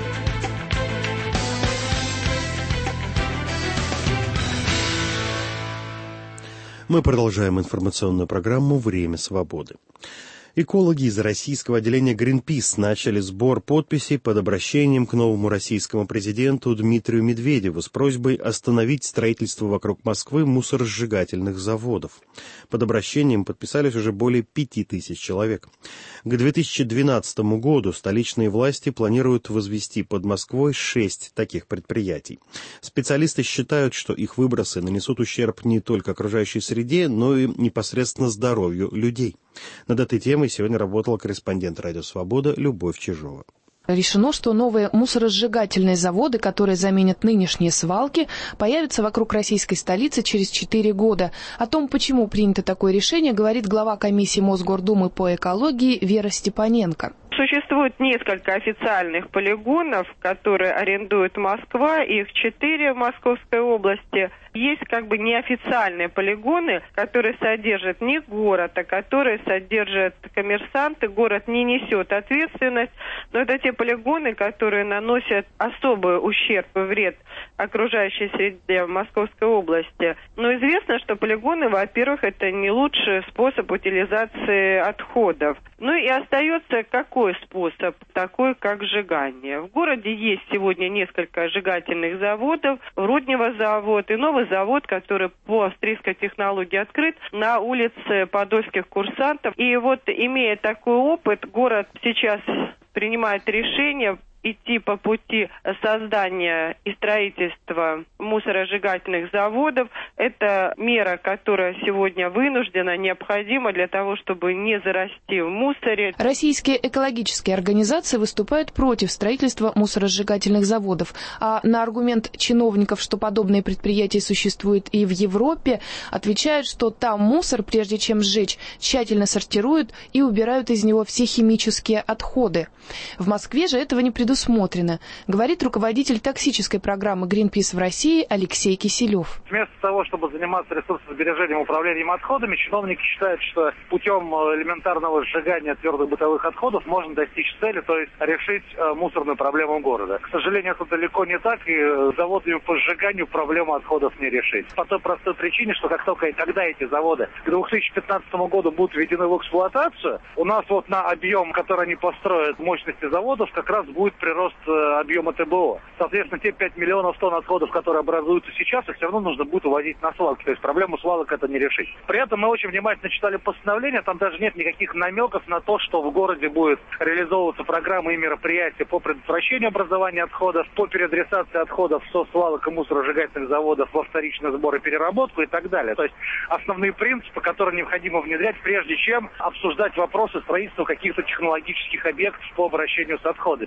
Мы продолжаем информационную программу «Время свободы». Экологи из российского отделения Greenpeace начали сбор подписей под обращением к новому российскому президенту Дмитрию Медведеву с просьбой остановить строительство вокруг Москвы мусоросжигательных заводов. Под обращением подписались уже более пяти тысяч человек. К две тысячи двенадцатому году столичные власти планируют возвести под Москвой шесть таких предприятий. Специалисты считают, что их выбросы нанесут ущерб не только окружающей среде, но и непосредственно здоровью людей. Над этой темой сегодня работала корреспондент «Радио Свобода» Любовь Чижова. Решено, что новые мусоросжигательные заводы, которые заменят нынешние свалки, появятся вокруг российской столицы через четыре года. О том, почему принято такое решение, говорит глава комиссии Мосгордумы по экологии Вера Степаненко. Существует несколько официальных полигонов, которые арендует Москва, их четыре в Московской области. Есть как бы неофициальные полигоны, которые содержат не город, а которые содержат коммерсанты. Город не несет ответственность, но это те полигоны, которые наносят особый ущерб и вред окружающей среде в Московской области. Но известно, что полигоны, во-первых, это не лучший способ утилизации отходов. Ну и остается какой способ? Такой, как сжигание. В городе есть сегодня несколько сжигательных заводов, Руднево завод и новый завод, который по австрийской технологии открыт на улице Подольских курсантов. И вот, имея такой опыт, город сейчас принимает решение идти по пути создания и строительства мусоросжигательных заводов. Это мера, которая сегодня вынуждена, необходима для того, чтобы не зарасти в мусоре. Российские экологические организации выступают против строительства мусоросжигательных заводов. А на аргумент чиновников, что подобные предприятия существуют и в Европе, отвечают, что там мусор, прежде чем сжечь, тщательно сортируют и убирают из него все химические отходы. В Москве же этого не предусмотрено. предусмотрено, говорит руководитель токсической программы Greenpeace в России Алексей Киселев. Вместо того, чтобы заниматься ресурсосбережением и управлением отходами, чиновники считают, что путем элементарного сжигания твердых бытовых отходов можно достичь цели, то есть решить мусорную проблему города. К сожалению, это далеко не так, и заводами по сжиганию проблему отходов не решить. По той простой причине, что как только и когда эти заводы к две тысячи пятнадцатому году будут введены в эксплуатацию, у нас вот на объем, который они построят, мощности заводов, как раз будет прирост объема ТБО. Соответственно, те пять миллионов тонн отходов, которые образуются сейчас, их все равно нужно будет увозить на свалки. То есть проблему свалок это не решить. При этом мы очень внимательно читали постановление, там даже нет никаких намеков на то, что в городе будет реализовываться программы и мероприятия по предотвращению образования отходов, по переадресации отходов со свалок и мусоросжигательных заводов во вторичный сбор и переработку и так далее. То есть основные принципы, которые необходимо внедрять, прежде чем обсуждать вопросы строительства каких-то технологических объектов по обращению с отходами. На самом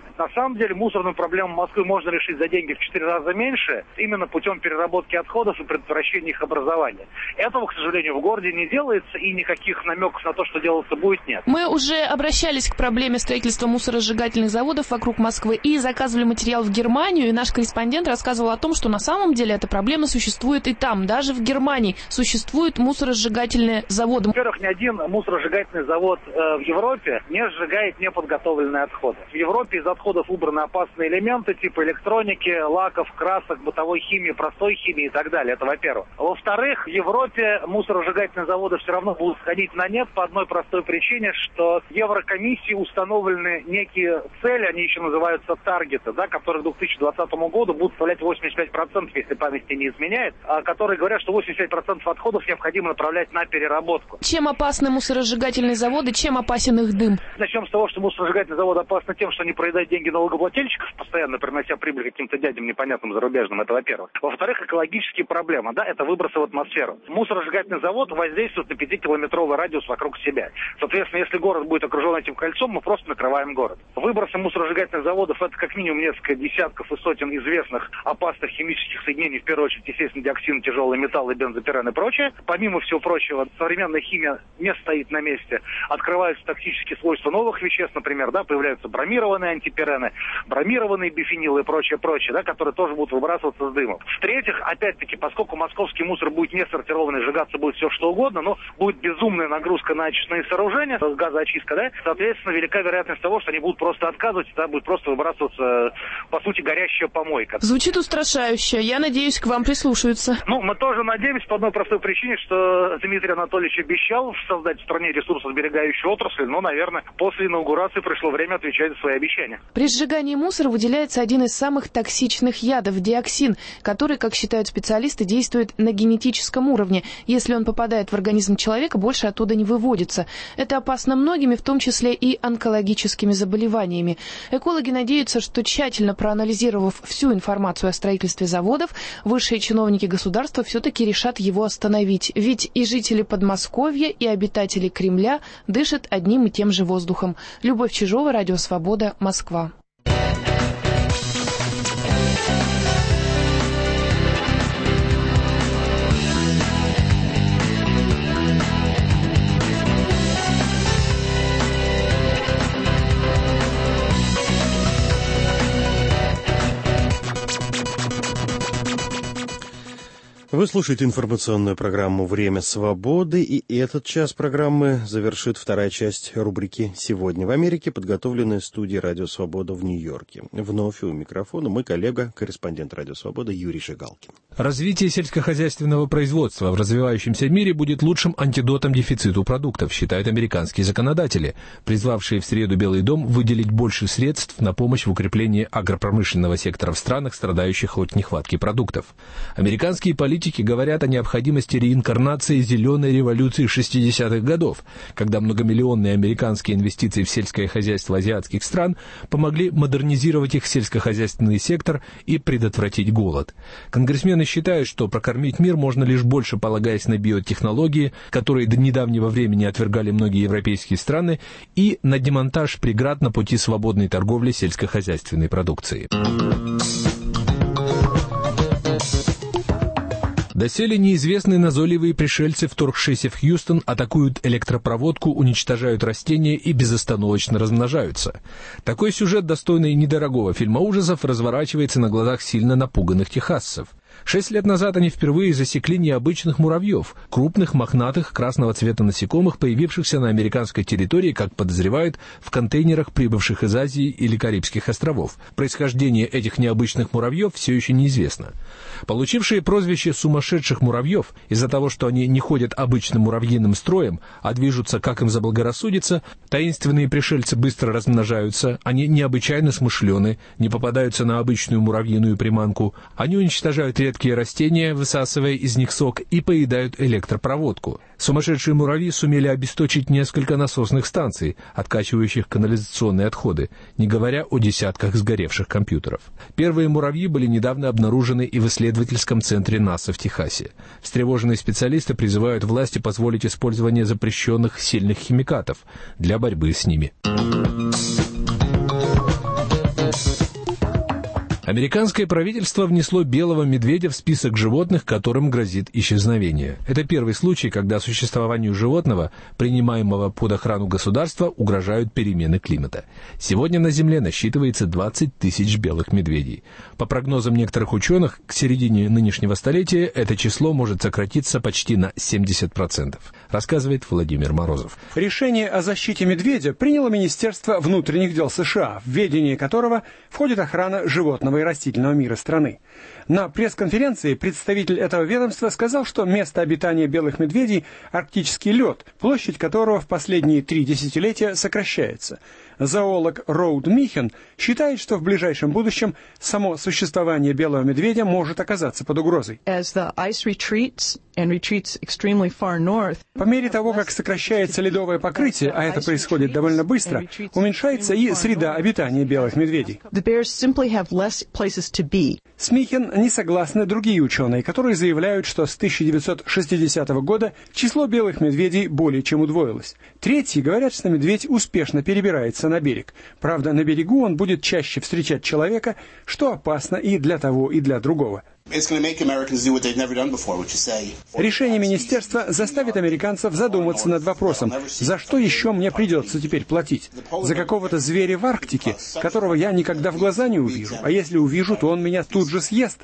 самом деле мусорную проблему Москвы можно решить за деньги в четыре раза меньше, именно путем переработки отходов и предотвращения их образования. Этого, к сожалению, в городе не делается, и никаких намеков на то, что делаться будет, нет. Мы уже обращались к проблеме строительства мусоросжигательных заводов вокруг Москвы и заказывали материал в Германию, и наш корреспондент рассказывал о том, что на самом деле эта проблема существует и там, даже в Германии существуют мусоросжигательные заводы. Во-первых, ни один мусоросжигательный завод э, в Европе не сжигает неподготовленные отходы. В Европе из отходов убраны опасные элементы типа электроники, лаков, красок, бытовой химии, простой химии и так далее. Это во-первых. Во-вторых, в Европе мусоросжигательные заводы все равно будут сходить на нет по одной простой причине, что в Еврокомиссии установлены некие цели, они еще называются таргеты, да, которые к две тысячи двадцатому году будут составлять восемьдесят пять процентов, если память не изменяет, а которые говорят, что восемьдесят пять процентов отходов необходимо направлять на переработку. Чем опасны мусоросжигательные заводы, чем опасен их дым? Начнем с того, что мусоросжигательные заводы опасны тем, что они проедают деньги налогоплательщиков, постоянно принося прибыль каким-то дядям непонятным зарубежным, это во-первых. Во-вторых, экологические проблемы, да, это выбросы в атмосферу. Мусоросжигательный завод воздействует на пятикилометровый радиус вокруг себя. Соответственно, если город будет окружен этим кольцом, мы просто накрываем город. Выбросы мусоросжигательных заводов — это как минимум несколько десятков и сотен известных опасных химических соединений, в первую очередь, естественно, диоксин, тяжелые металлы, бензопирен и прочее. Помимо всего прочего, современная химия не стоит на месте. Открываются токсические свойства новых веществ, например, да, появляются бромированные антипирены, бромированные бифенилы и прочее, прочее, да, которые тоже будут выбрасываться с дымом. В-третьих, опять-таки, поскольку московский мусор будет не сортированный, сжигаться будет все что угодно, но будет безумная нагрузка на очистные сооружения, газоочистка, да, соответственно, велика вероятность того, что они будут просто отказывать, и тогда будет просто выбрасываться, по сути, горящая помойка. Звучит устрашающе. Я надеюсь, к вам прислушаются. Ну, мы тоже надеемся по одной простой причине, что Дмитрий Анатольевич обещал создать в стране ресурсосберегающую отрасль, но, наверное, после инаугурации пришло время отвечать за свои обещания. При сжигании мусора выделяется один из самых токсичных ядов – диоксин, который, как считают специалисты, действует на генетическом уровне. Если он попадает в организм человека, больше оттуда не выводится. Это опасно многими, в том числе и онкологическими заболеваниями. Экологи надеются, что тщательно проанализировав всю информацию о строительстве заводов, высшие чиновники государства все-таки решат его остановить. Ведь и жители Подмосковья, и обитатели Кремля дышат одним и тем же воздухом. Любовь Чижова, Радио Свобода, Москва. Вы слушаете информационную программу «Время свободы», и этот час программы завершит вторая часть рубрики «Сегодня в Америке», подготовленная студией «Радио Свобода» в Нью-Йорке. Вновь у микрофона мой коллега, корреспондент «Радио Свобода» Юрий Жигалкин. Развитие сельскохозяйственного производства в развивающемся мире будет лучшим антидотом дефициту продуктов, считают американские законодатели, призвавшие в среду Белый дом выделить больше средств на помощь в укреплении агропромышленного сектора в странах, страдающих от нехватки продуктов. Американские политики говорят о необходимости реинкарнации зеленой революции шестидесятых годов, когда многомиллионные американские инвестиции в сельское хозяйство азиатских стран помогли модернизировать их сельскохозяйственный сектор и предотвратить голод. Конгрессмены считают, что прокормить мир можно лишь больше полагаясь на биотехнологии, которые до недавнего времени отвергали многие европейские страны, и на демонтаж преград на пути свободной торговли сельскохозяйственной продукцией. Доселе неизвестные назойливые пришельцы, вторгшиеся в Хьюстон, атакуют электропроводку, уничтожают растения и безостановочно размножаются. Такой сюжет, достойный недорогого фильма ужасов, разворачивается на глазах сильно напуганных техасцев. Шесть лет назад они впервые засекли необычных муравьев, крупных, мохнатых, красного цвета насекомых, появившихся на американской территории, как подозревают, в контейнерах, прибывших из Азии или Карибских островов. Происхождение этих необычных муравьев все еще неизвестно. Получившие прозвище «сумасшедших муравьев» из-за того, что они не ходят обычным муравьиным строем, а движутся, как им заблагорассудится, таинственные пришельцы быстро размножаются, они необычайно смышлены, не попадаются на обычную муравьиную приманку, они уничтожают редкие растения, высасывая из них сок, и поедают электропроводку. Сумасшедшие муравьи сумели обесточить несколько насосных станций, откачивающих канализационные отходы, не говоря о десятках сгоревших компьютеров. Первые муравьи были недавно обнаружены и в исследовательском центре НАСА в Техасе. Встревоженные специалисты призывают власти позволить использование запрещенных сильных химикатов для борьбы с ними. Американское правительство внесло белого медведя в список животных, которым грозит исчезновение. Это первый случай, когда существованию животного, принимаемого под охрану государства, угрожают перемены климата. Сегодня на Земле насчитывается двадцать тысяч белых медведей. По прогнозам некоторых ученых, к середине нынешнего столетия это число может сократиться почти на семьдесят процентов, рассказывает Владимир Морозов. Решение о защите медведя приняло Министерство внутренних дел США, в ведение которого входит охрана животного и растительного мира страны. На пресс-конференции представитель этого ведомства сказал, что место обитания белых медведей – арктический лед, площадь которого в последние три десятилетия сокращается. Зоолог Роуд Михен считает, что в ближайшем будущем само существование белого медведя может оказаться под угрозой. По мере того, как сокращается ледовое покрытие, а это происходит довольно быстро, уменьшается и среда обитания белых медведей. С Михен не согласны другие ученые, которые заявляют, что с тысяча девятьсот шестидесятого года число белых медведей более чем удвоилось. Третьи говорят, что медведь успешно перебирается на берег. Правда, на берегу он будет чаще встречать человека, что опасно и для того, и для другого. Решение министерства заставит американцев задуматься над вопросом, за что еще мне придется теперь платить? За какого-то зверя в Арктике, которого я никогда в глаза не увижу, а если увижу, то он меня тут же съест.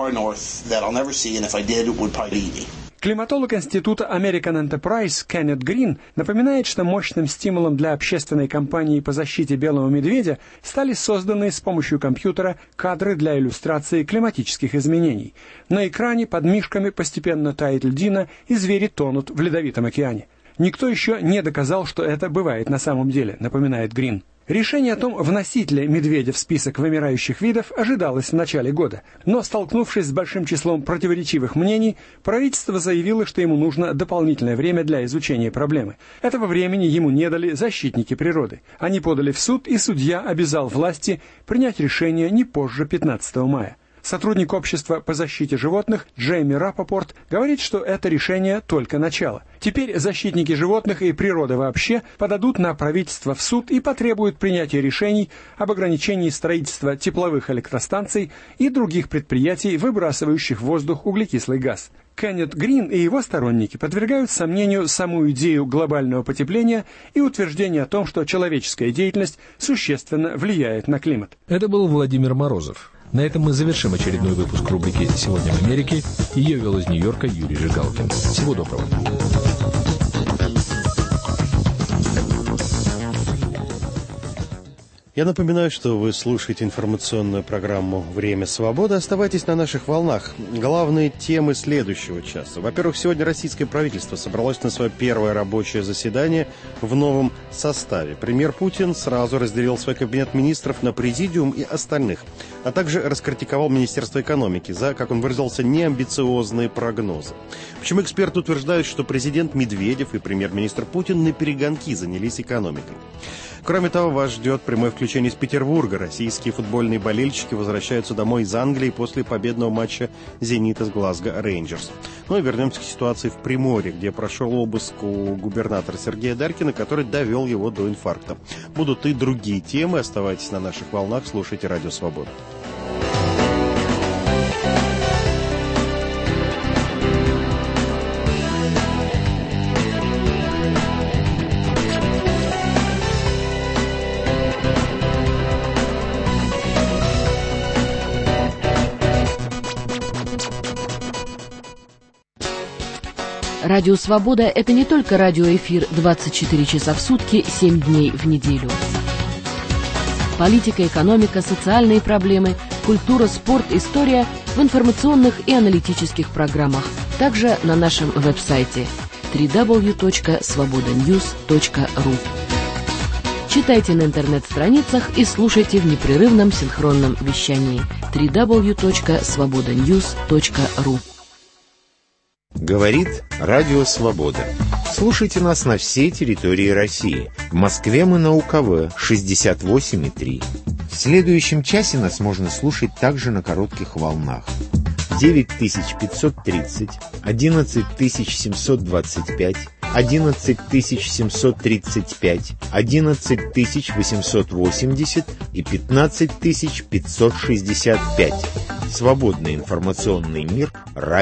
Климатолог Института American Enterprise Кеннет Грин напоминает, что мощным стимулом для общественной кампании по защите белого медведя стали созданы с помощью компьютера кадры для иллюстрации климатических изменений. На экране под мишками постепенно тает льдина, и звери тонут в ледовитом океане. Никто еще не доказал, что это бывает на самом деле, напоминает Грин. Решение о том, вносить ли медведя в список вымирающих видов, ожидалось в начале года. Но, столкнувшись с большим числом противоречивых мнений, правительство заявило, что ему нужно дополнительное время для изучения проблемы. Этого времени ему не дали защитники природы. Они подали в суд, и судья обязал власти принять решение не позже пятнадцатого мая. Сотрудник общества по защите животных Джейми Рапопорт говорит, что это решение только начало. Теперь защитники животных и природы вообще подадут на правительство в суд и потребуют принятия решений об ограничении строительства тепловых электростанций и других предприятий, выбрасывающих в воздух углекислый газ. Кеннет Грин и его сторонники подвергают сомнению саму идею глобального потепления и утверждение о том, что человеческая деятельность существенно влияет на климат. Это был Владимир Морозов. На этом мы завершим очередной выпуск рубрики «Сегодня в Америке». Ее вел из Нью-Йорка Юрий Жигалкин. Всего доброго. Я напоминаю, что вы слушаете информационную программу «Время свободы». Оставайтесь на наших волнах. Главные темы следующего часа. Во-первых, сегодня российское правительство собралось на свое первое рабочее заседание в новом составе. Премьер Путин сразу разделил свой кабинет министров на президиум и остальных, а также раскритиковал Министерство экономики за, как он выразился, неамбициозные прогнозы. Почему эксперты утверждают, что президент Медведев и премьер-министр Путин наперегонки занялись экономикой? Кроме того, вас ждет прямое включение из Петербурга. Российские футбольные болельщики возвращаются домой из Англии после победного матча «Зенита» с Глазго Рейнджерс. Ну и вернемся к ситуации в Приморье, где прошел обыск у губернатора Сергея Дарькина, который довел его до инфаркта. Будут и другие темы. Оставайтесь на наших волнах, слушайте «Радио Свобода». Радио «Свобода» — это не только радиоэфир двадцать четыре часа в сутки, семь дней в неделю. Политика, экономика, социальные проблемы, культура, спорт, история в информационных и аналитических программах. Также на нашем веб-сайте дабл ю дабл ю дабл ю точка свобода ньюс точка ру. Читайте на интернет-страницах и слушайте в непрерывном синхронном вещании дабл ю дабл ю дабл ю точка свобода ньюс точка ру. Говорит Радио Свобода. Слушайте нас на всей территории России. В Москве мы на УКВ шестьдесят восемь и три. В следующем часе нас можно слушать также на коротких волнах. девять тысяч пятьсот тридцать, одиннадцать тысяч семьсот двадцать пять, одиннадцать тысяч семьсот тридцать пять, одиннадцать тысяч восемьсот восемьдесят и пятнадцать тысяч пятьсот шестьдесят пять. Свободный информационный мир. Радио